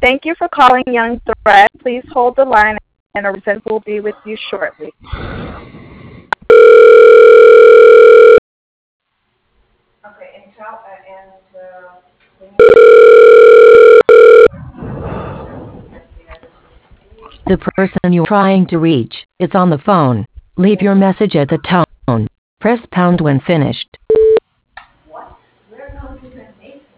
Thank you for calling Young Thread. Please hold the line and a representative will be with you shortly. The person you're trying to reach is on the phone. Leave your message at the tone. Press pound when finished.